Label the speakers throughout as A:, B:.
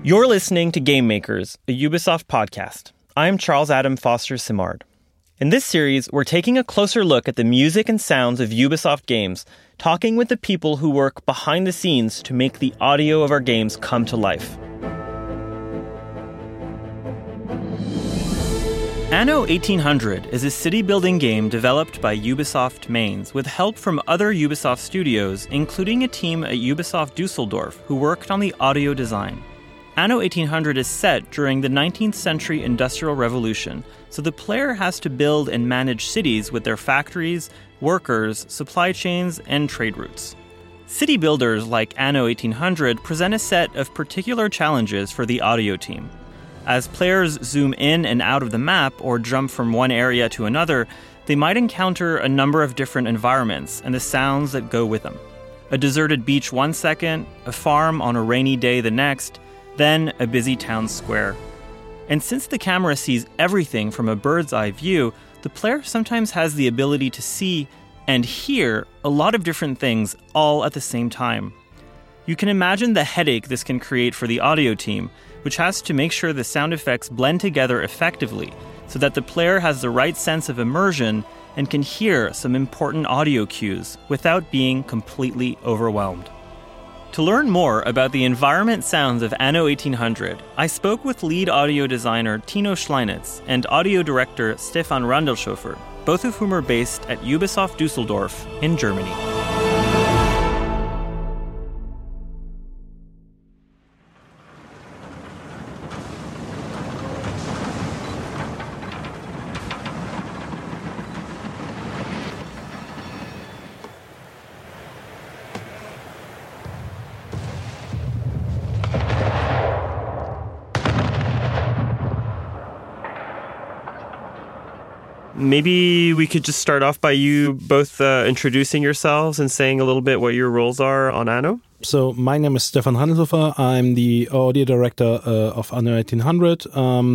A: You're listening to Game Makers, a Ubisoft podcast. I'm Charles Adam Foster Simard. In this series, we're taking a closer look at the music and sounds of Ubisoft games, talking with the people who work behind the scenes to make the audio of our games come to life. Anno 1800 is a city-building game developed by Ubisoft Mainz with help from other Ubisoft studios, including a team at Ubisoft Düsseldorf who worked on the audio design. Anno 1800 is set during the 19th century Industrial Revolution, so the player has to build and manage cities with their factories, workers, supply chains, and trade routes. City builders like Anno 1800 present a set of particular challenges for the audio team. As players zoom in and out of the map or jump from one area to another, they might encounter a number of different environments and the sounds that go with them. A deserted beach one second, a farm on a rainy day the next, then a busy town square. And since the camera sees everything from a bird's eye view, the player sometimes has the ability to see and hear a lot of different things all at the same time. You can imagine the headache this can create for the audio team, which has to make sure the sound effects blend together effectively so that the player has the right sense of immersion and can hear some important audio cues without being completely overwhelmed. To learn more about the environment sounds of Anno 1800, I spoke with lead audio designer Tino Schleinitz and audio director Stefan Randelshofer, both of whom are based at Ubisoft Düsseldorf in Germany. Maybe we could just start off by you both introducing yourselves and saying a little bit what your roles are on Anno.
B: So my name is Stefan Randelshofer. I'm the audio director of Anno 1800.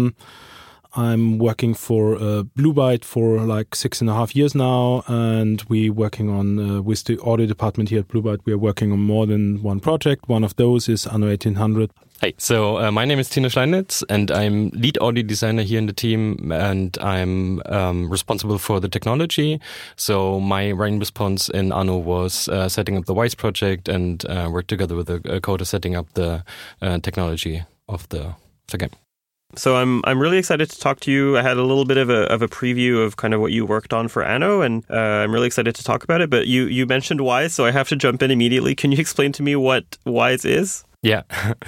B: I'm working for Blue Byte for like 6.5 years now, and we're working on, with the audio department here at Blue Byte, we are working on more than one project. One of those is Anno 1800.
C: Hi, so my name is Tino Schleinitz, and I'm lead audio designer here in the team, and I'm responsible for the technology. So my main response in Anno was setting up the Wise project and work together with the coder setting up the technology of the game.
A: So I'm really excited to talk to you. I had a little bit of a preview of kind of what you worked on for Anno, and I'm really excited to talk about it. But you mentioned Wise, so I have to jump in immediately. Can you explain to me what Wise is?
C: Yeah.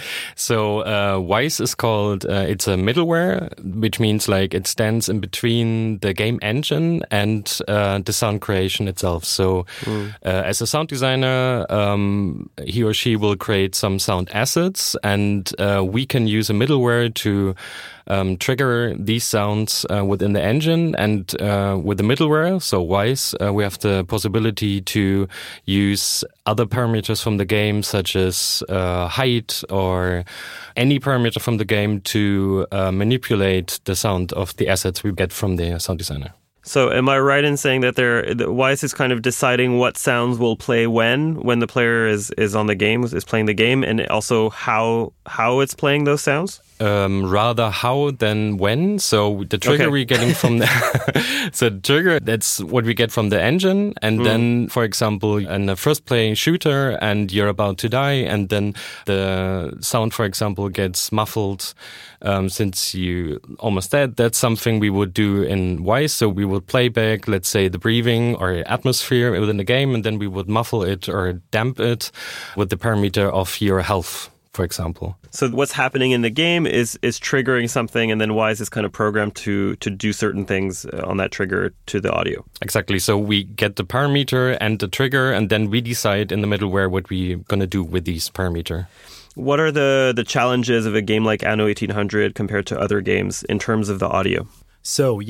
C: So Wise is called, it's a middleware, which means like it stands in between the game engine and the sound creation itself. So as a sound designer, he or she will create some sound assets, and we can use a middleware to trigger these sounds within the engine, and with the middleware, so Wise, we have the possibility to use other parameters from the game, such as height or any parameter from the game to manipulate the sound of the assets we get from the sound designer.
A: So am I right in saying that Wise is kind of deciding what sounds will play when the player is on the game, is playing the game, and also how it's playing those sounds?
C: Rather how than when. So the trigger we're getting from so the trigger, that's what we get from the engine. And then, for example, in a first playing shooter and you're about to die, and then the sound, for example, gets muffled since you almost dead. That's something we would do in Wise. So we would play back, let's say, the breathing or atmosphere within the game, and then we would muffle it or damp it with the parameter of your health, for example.
A: So what's happening in the game is triggering something, and then Wise is kind of programmed to do certain things on that trigger to the audio.
C: Exactly. So we get the parameter and the trigger, and then we decide in the middleware what we're going to do with these parameter.
A: What are the challenges of a game like Anno 1800 compared to other games in terms of the audio?
B: So,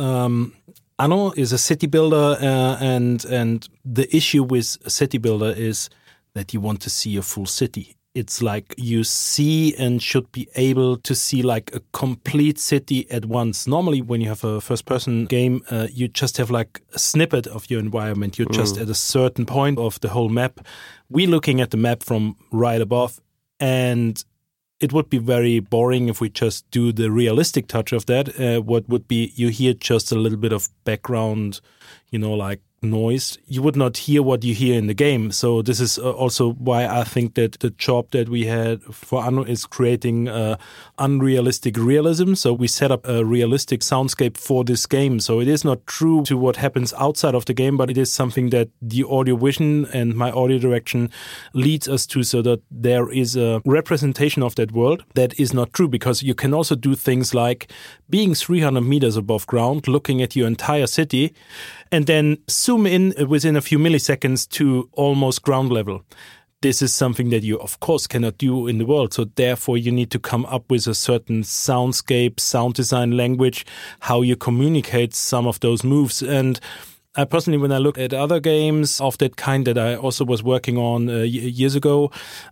B: Anno is a city builder, and the issue with a city builder is that you want to see a full city. It's like you see and should be able to see like a complete city at once. Normally, when you have a first-person game, you just have like a snippet of your environment. You're just at a certain point of the whole map. We're looking at the map from right above, and it would be very boring if we just do the realistic touch of that. What would be, you hear just a little bit of background, like noise. You would not hear what you hear in the game. So this is also why I think that the job that we had for Anno is creating unrealistic realism. So we set up a realistic soundscape for this game. So it is not true to what happens outside of the game, but it is something that the audio vision and my audio direction leads us to, so that there is a representation of that world that is not true, because you can also do things like being 300 meters above ground, looking at your entire city, and then zoom in within a few milliseconds to almost ground level. This is something that you, of course, cannot do in the world. So therefore, you need to come up with a certain soundscape, sound design language, how you communicate some of those moves. And I personally, when I look at other games of that kind that I also was working on years ago,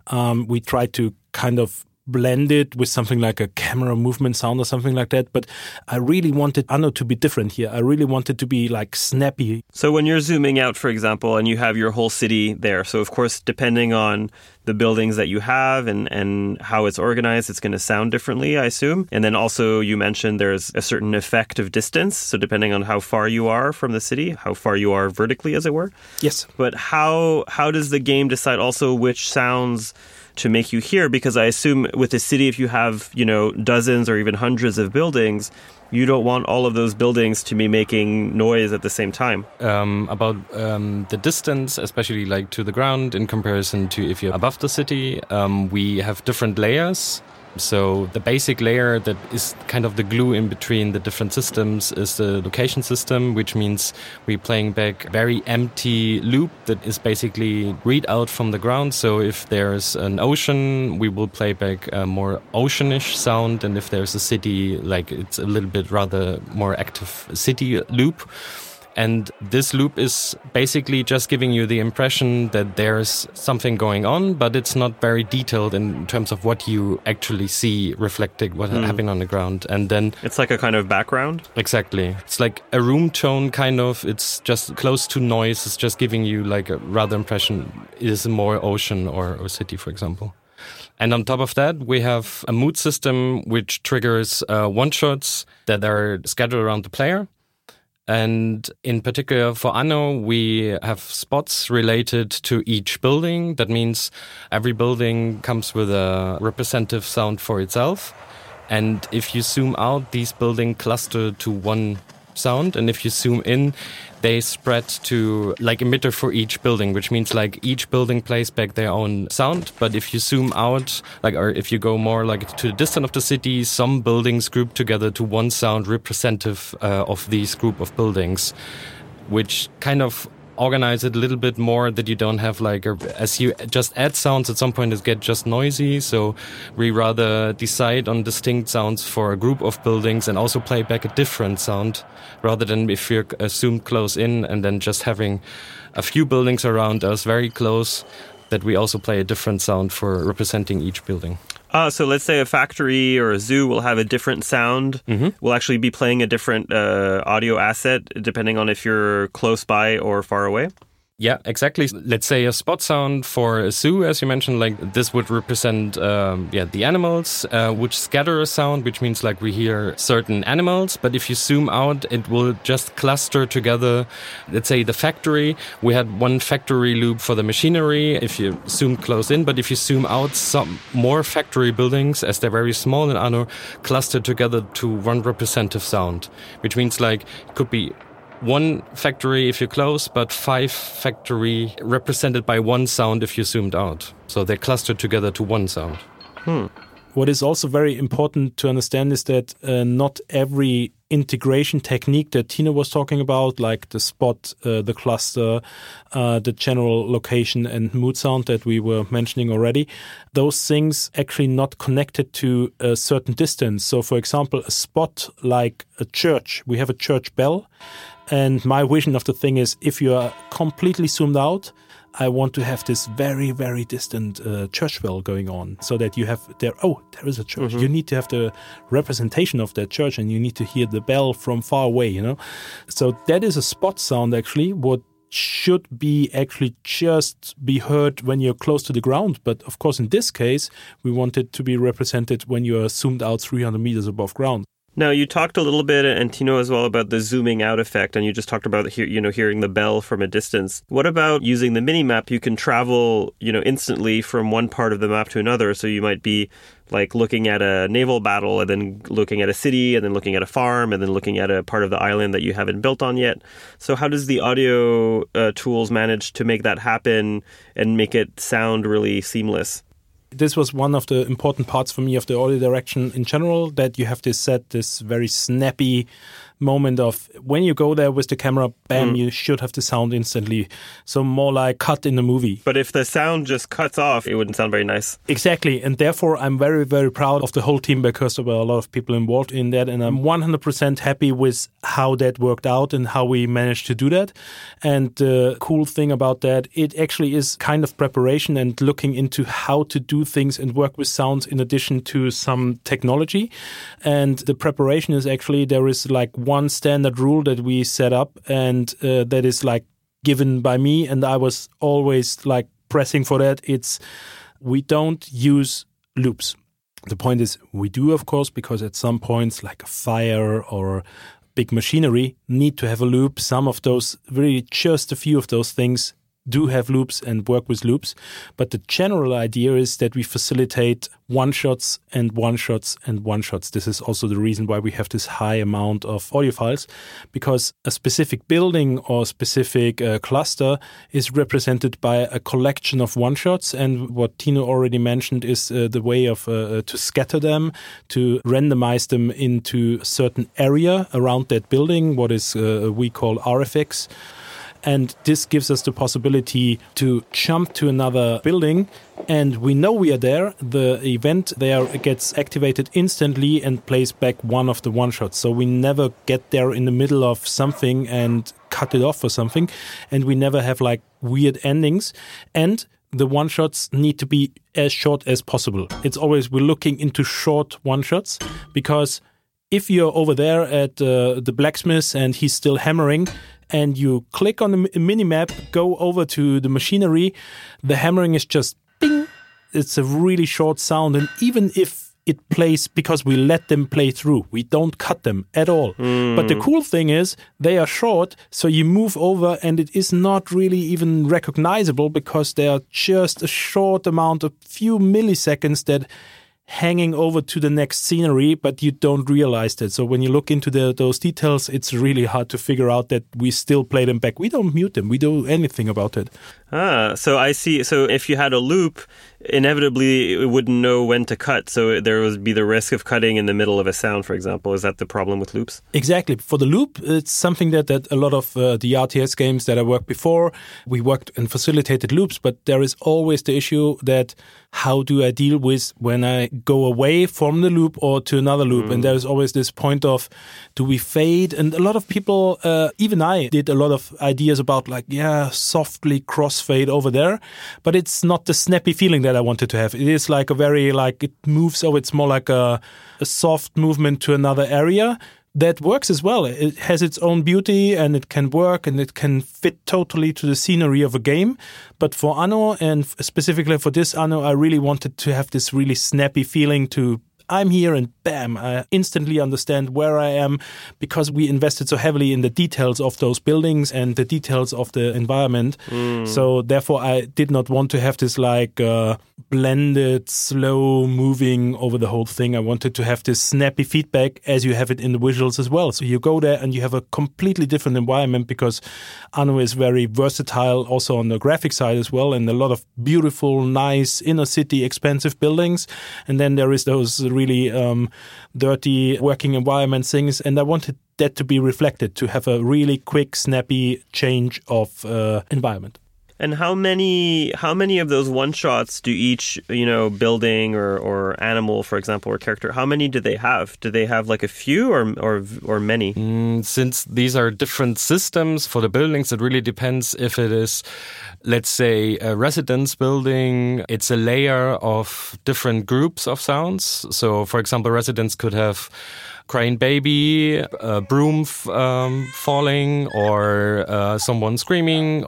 B: we tried to kind of blend it with something like a camera movement sound or something like that. But I really wanted Anno to be different here. I really wanted to be like snappy.
A: So when you're zooming out, for example, and you have your whole city there, so of course, depending on the buildings that you have and how it's organized, it's going to sound differently, I assume. And then also you mentioned there's a certain effect of distance. So depending on how far you are from the city, how far you are vertically, as it were.
B: Yes.
A: But how does the game decide also which sounds to make you hear? Because I assume with a city, if you have, dozens or even hundreds of buildings, you don't want all of those buildings to be making noise at the same time.
C: About the distance, especially like to the ground in comparison to if you're above the city, we have different layers. So the basic layer that is kind of the glue in between the different systems is the location system, which means we're playing back very empty loop that is basically read out from the ground. So if there's an ocean, we will play back a more oceanish sound. And if there's a city, like it's a little bit rather more active city loop. And this loop is basically just giving you the impression that there's something going on, but it's not very detailed in terms of what you actually see reflecting what happened on the ground. And then
A: it's like a kind of background?
C: Exactly. It's like a room tone kind of. It's just close to noise. It's just giving you like a rather impression it is more ocean or city, for example. And on top of that, we have a mood system which triggers one-shots that are scattered around the player. And in particular for Anno, we have spots related to each building. That means every building comes with a representative sound for itself. And if you zoom out, these buildings cluster to one sound. And if you zoom in, they spread to like emitter for each building, which means like each building plays back their own sound. But if you zoom out, or if you go more like to the distance of the city, some buildings group together to one sound representative of these group of buildings, which kind of organize it a little bit more, that you don't have like, as you just add sounds, at some point it gets just noisy. So we rather decide on distinct sounds for a group of buildings and also play back a different sound, rather than if you're zoomed close in and then just having a few buildings around us very close, that we also play a different sound for representing each building.
A: So let's say a factory or a zoo will have a different sound. We'll actually be playing a different audio asset depending on if you're close by or far away.
C: Yeah, exactly. Let's say a spot sound for a zoo, as you mentioned, like this would represent the animals, which scatter a sound, which means like we hear certain animals. But if you zoom out, it will just cluster together. Let's say the factory, we had one factory loop for the machinery if you zoom close in. But if you zoom out, some more factory buildings, as they're very small in Anno, cluster together to one representative sound, which means like it could be one factory if you're close, but 5 factory represented by one sound if you zoomed out. So they're clustered together to one sound.
B: What is also very important to understand is that not every integration technique that Tino was talking about, like the spot, the cluster, the general location and mood sound that we were mentioning already, those things actually not connected to a certain distance. So for example, a spot like a church, we have a church bell. And my vision of the thing is, if you are completely zoomed out, I want to have this very, very distant church bell going on, so that you have there is a church. You need to have the representation of that church, and you need to hear the bell from far away, So that is a spot sound, actually, what should be actually just be heard when you're close to the ground. But of course, in this case, we want it to be represented when you're zoomed out 300 meters above ground.
A: Now, you talked a little bit, and Tino as well, about the zooming out effect, and you just talked about hearing the bell from a distance. What about using the mini-map? You can travel, instantly from one part of the map to another, so you might be like looking at a naval battle and then looking at a city and then looking at a farm and then looking at a part of the island that you haven't built on yet. So how does the audio tools manage to make that happen and make it sound really seamless?
B: This was one of the important parts for me of the audio direction in general, that you have to set this very snappy moment of when you go there with the camera, bam, you should have the sound instantly. So more like cut in a movie.
A: But if the sound just cuts off, it wouldn't sound very nice.
B: Exactly. And therefore, I'm very, very proud of the whole team because there were a lot of people involved in that. And I'm 100% happy with how that worked out and how we managed to do that. And the cool thing about that, it actually is kind of preparation and looking into how to do things and work with sounds in addition to some technology. And the preparation is actually, there is like one standard rule that we set up, and that is like given by me, and I was always like pressing for that. It's we don't use loops. The point is we do, of course, because at some points like a fire or big machinery need to have a loop. Some of those, really just a few of those things do have loops and work with loops. But the general idea is that we facilitate one-shots and one-shots and one-shots. This is also the reason why we have this high amount of audio files, because a specific building or specific cluster is represented by a collection of one-shots. And what Tino already mentioned is the way of to scatter them, to randomize them into a certain area around that building, what is we call RFX. And this gives us the possibility to jump to another building, and we know we are there. The event there gets activated instantly and plays back one of the one-shots. So we never get there in the middle of something and cut it off or something. And we never have like weird endings. And the one-shots need to be as short as possible. It's always, we're looking into short one-shots, because if you're over there at the blacksmith and he's still hammering, and you click on the mini-map, go over to the machinery, the hammering is just bing. It's a really short sound. And even if it plays, because we let them play through, we don't cut them at all. But the cool thing is they are short, so you move over and it is not really even recognizable, because they are just a short amount, a few milliseconds that hanging over to the next scenery, but you don't realize that. So when you look into those details, it's really hard to figure out that we still play them back. We don't mute them. We don't do anything about it.
A: So I see. So if you had a loop, inevitably it wouldn't know when to cut. So there would be the risk of cutting in the middle of a sound, for example. Is that the problem with loops?
B: Exactly. For the loop, it's something that a lot of the RTS games that I worked before, we worked and facilitated loops, but there is always the issue that how do I deal with when I go away from the loop or to another loop? And there's always this point of, do we fade? And a lot of people, even I did a lot of ideas about like, softly crossfade over there, but it's not the snappy feeling that I wanted to have. It is like a very, like it moves, it's more like a soft movement to another area. That works as well. It has its own beauty and it can work and it can fit totally to the scenery of a game. But for Anno, and specifically for this Anno, I really wanted to have this really snappy feeling to, I'm here and bam, I instantly understand where I am, because we invested so heavily in the details of those buildings and the details of the environment. So therefore I did not want to have this like blended, slow moving over the whole thing. I wanted to have this snappy feedback as you have it in the visuals as well. So you go there and you have a completely different environment, because Anno is very versatile also on the graphic side as well, and a lot of beautiful, nice inner city, expensive buildings. And then there is those really dirty working environment things, and I wanted that to be reflected, to have a really quick, snappy change of environment.
A: And how many of those one-shots do each, building or animal, for example, or character, how many do they have? Do they have like a few or many?
C: Since these are different systems for the buildings, it really depends if it is, let's say, a residence building. It's a layer of different groups of sounds. So, for example, residents could have crying baby, a broom falling, or someone screaming,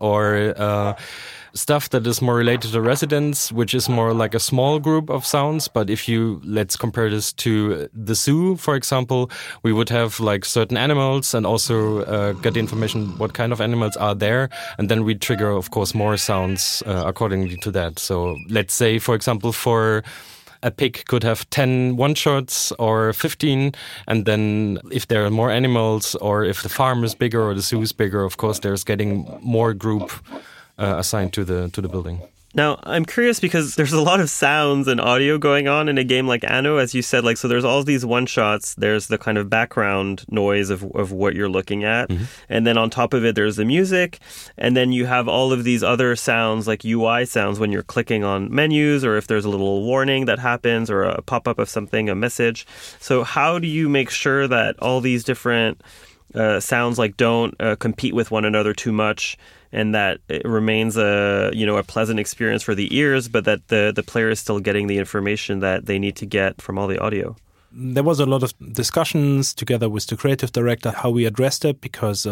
C: or stuff that is more related to residents, which is more like a small group of sounds. But if let's compare this to the zoo, for example, we would have like certain animals and also get the information what kind of animals are there. And then we trigger, of course, more sounds accordingly to that. So let's say, for example, for a pig could have 10 one-shots or 15, and then if there are more animals or if the farm is bigger or the zoo is bigger, of course, there's getting more group assigned to the building.
A: Now, I'm curious because there's a lot of sounds and audio going on in a game like Anno, as you said. Like, so there's all these one-shots. There's the kind of background noise of what you're looking at. Mm-hmm. And then on top of it, there's the music. And then you have all of these other sounds, like UI sounds, when you're clicking on menus or if there's a little warning that happens or a pop-up of something, a message. So how do you make sure that all these different sounds like don't compete with one another too much, and that it remains a pleasant experience for the ears, but that the player is still getting the information that they need to get from all the audio?
B: There was a lot of discussions together with the creative director how we addressed it, because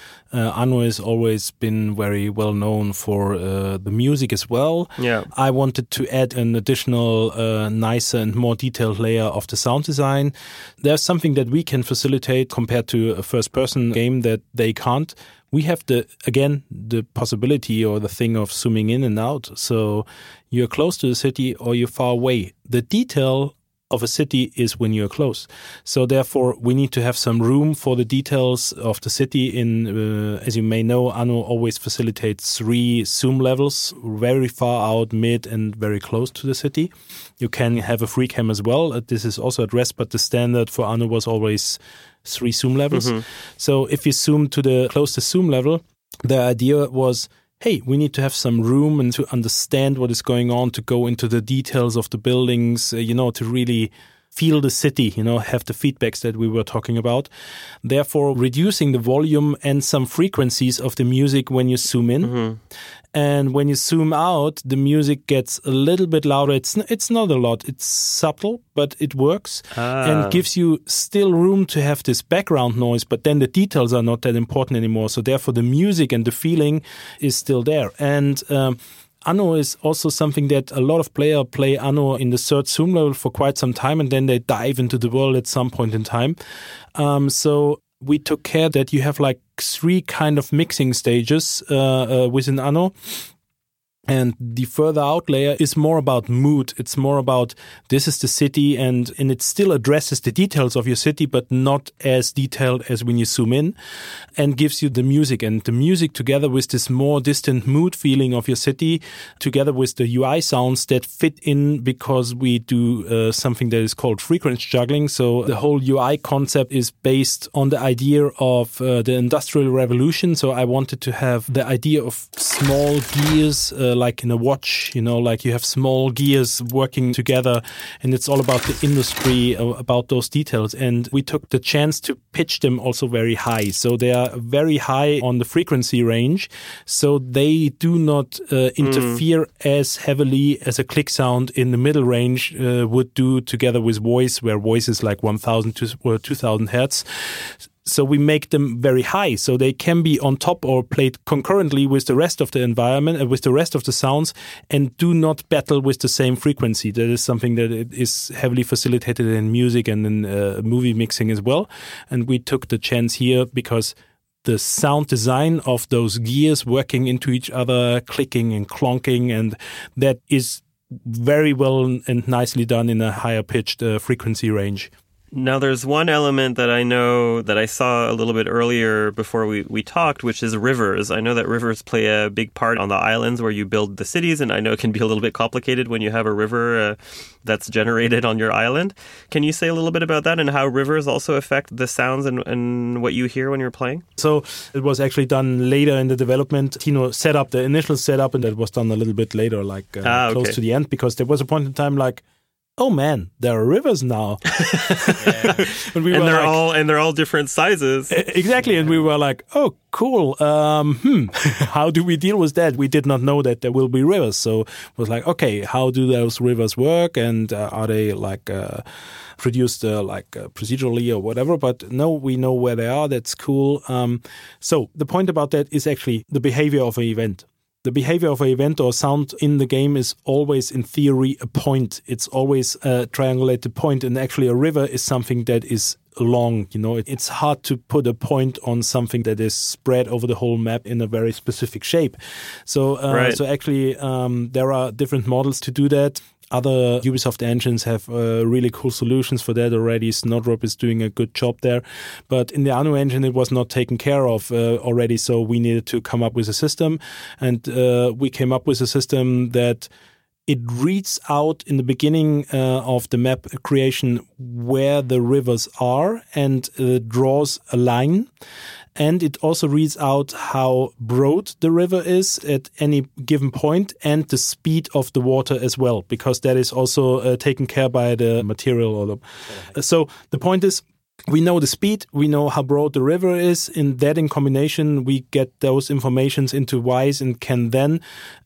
B: Anno has always been very well known for the music as well.
A: Yeah.
B: I wanted to add an additional nicer and more detailed layer of the sound design. There's something that we can facilitate compared to a first-person game that they can't. We have the possibility or the thing of zooming in and out. So you're close to the city or you're far away. The detail of a city is when you're close. So therefore, we need to have some room for the details of the city. As you may know, Anno always facilitates 3 zoom levels, very far out, mid, and very close to the city. You can have a free cam as well. This is also addressed, but the standard for Anno was always 3 zoom levels. Mm-hmm. So if you zoom to the closest zoom level, the idea was, hey, we need to have some room and to understand what is going on, to go into the details of the buildings, to really feel the city, have the feedbacks that we were talking about. Therefore, reducing the volume and some frequencies of the music when you zoom in. Mm-hmm. And when you zoom out, the music gets a little bit louder. It's not a lot. It's subtle, but it works and gives you still room to have this background noise, but then the details are not that important anymore. So therefore, the music and the feeling is still there. And Anno is also something that a lot of players play Anno in the 3rd zoom level for quite some time, and then they dive into the world at some point in time. So we took care that you have like 3 kind of mixing stages within Anno. And the further out layer is more about mood. It's more about this is the city, and it still addresses the details of your city, but not as detailed as when you zoom in, and gives you the music. And the music together with this more distant mood feeling of your city, together with the UI sounds that fit in, because we do something that is called frequency juggling. So the whole UI concept is based on the idea of the Industrial Revolution. So I wanted to have the idea of small gears, like in a watch, like you have small gears working together, and it's all about the industry, about those details. And we took the chance to pitch them also very high. So they are very high on the frequency range. So they do not interfere as heavily as a click sound in the middle range would do together with voice, where voice is like 1000 to 2000 hertz. So we make them very high, so they can be on top or played concurrently with the rest of the environment, with the rest of the sounds, and do not battle with the same frequency. That is something that is heavily facilitated in music and in movie mixing as well. And we took the chance here because the sound design of those gears working into each other, clicking and clonking, and that is very well and nicely done in a higher pitched frequency range.
A: Now, there's one element that I know that I saw a little bit earlier before we talked, which is rivers. I know that rivers play a big part on the islands where you build the cities, and I know it can be a little bit complicated when you have a river that's generated on your island. Can you say a little bit about that and how rivers also affect the sounds and what you hear when you're playing?
B: So it was actually done later in the development. Tino set up the initial setup, and that was done a little bit later, close to the end, because there was a point in time oh man, there are rivers now.
A: and they're all different sizes.
B: Exactly. And we were like, oh, cool. How do we deal with that? We did not know that there will be rivers. So it was like, okay, how do those rivers work? And are they like produced procedurally or whatever? But no, we know where they are. That's cool. So the point about that is actually the behavior of an event. The behavior of an event or sound in the game is always, in theory, a point. It's always a triangulated point. And actually, a river is something that is long. It's hard to put a point on something that is spread over the whole map in a very specific shape. So actually, there are different models to do that. Other Ubisoft engines have really cool solutions for that already. Snowdrop is doing a good job there. But in the Anno engine, it was not taken care of already. So we needed to come up with a system. And we came up with a system that it reads out in the beginning of the map creation where the rivers are and draws a line. And it also reads out how broad the river is at any given point and the speed of the water as well, because that is also taken care by the material. So the point is, we know the speed, we know how broad the river is. In combination, we get those informations into Wwise and can then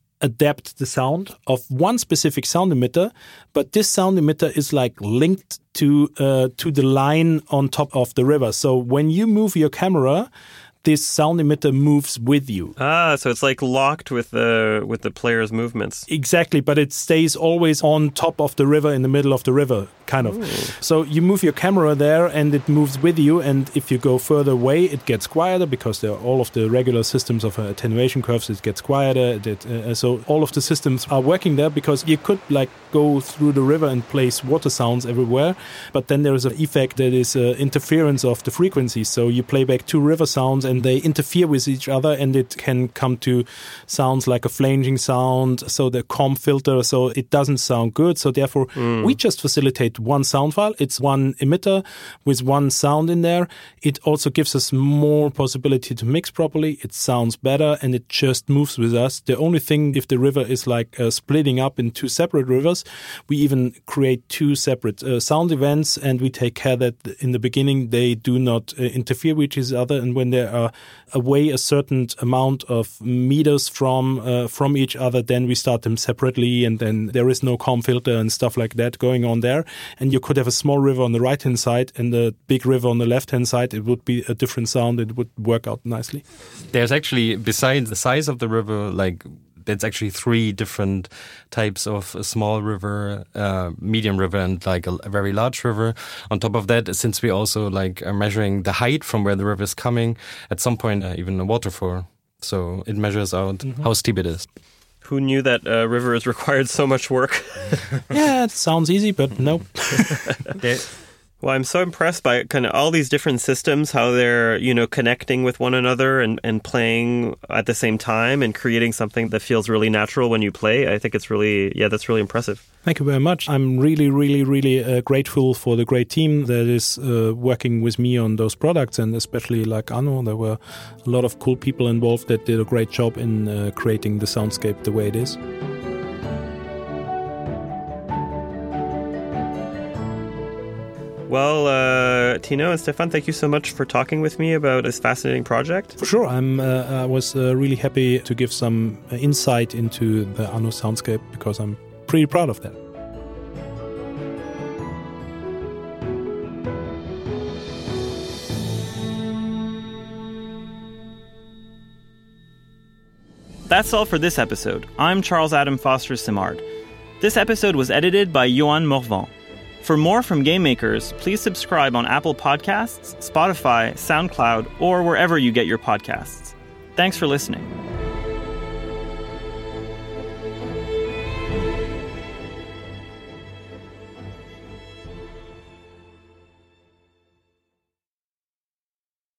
B: adapt the sound of one specific sound emitter, but this sound emitter is like linked to the line on top of the river. So when you move your camera, this sound emitter moves with you.
A: So it's like locked with the player's movements.
B: Exactly, but it stays always on top of the river, in the middle of the river, kind of. Ooh. So you move your camera there and it moves with you, and if you go further away, it gets quieter because there are all of the regular systems of attenuation curves, it gets quieter. So all of the systems are working there because you could like go through the river and place water sounds everywhere, but then there is an effect that is interference of the frequencies. So you play back two river sounds and they interfere with each other, and it can come to sounds like a flanging sound, so the COM filter, so it doesn't sound good. So therefore, we just facilitate one sound file. It's one emitter with one sound in there. It also gives us more possibility to mix properly. It sounds better, and it just moves with us. The only thing, if the river is like splitting up in two separate rivers, we even create two separate sound events, and we take care that in the beginning they do not interfere with each other, and when they are away a certain amount of meters from each other, then we start them separately, and then there is no COM filter and stuff like that going on there. And you could have a small river on the right-hand side and a big river on the left-hand side. It would be a different sound. It would work out nicely.
C: There's actually, besides the size of the river, like there's actually three different types of a small river, medium river, and like a very large river. On top of that, since we also like are measuring the height from where the river is coming, at some point even a waterfall. So it measures out how steep it is.
A: Who knew that rivers required so much work?
B: Yeah, it sounds easy, but no.
A: Well, I'm so impressed by kind of all these different systems, how they're, connecting with one another and playing at the same time and creating something that feels really natural when you play. I think it's really, that's really impressive.
B: Thank you very much. I'm really, really, really grateful for the great team that is working with me on those products, and especially like Anno. There were a lot of cool people involved that did a great job in creating the soundscape the way it is.
A: Well, Tino and Stefan, thank you so much for talking with me about this fascinating project.
B: For sure. I was really happy to give some insight into the Anno soundscape because I'm pretty proud of that.
A: That's all for this episode. I'm Charles Adam Foster Simard. This episode was edited by Johan Morvan. For more from Game Makers, please subscribe on Apple Podcasts, Spotify, SoundCloud, or wherever you get your podcasts. Thanks for listening.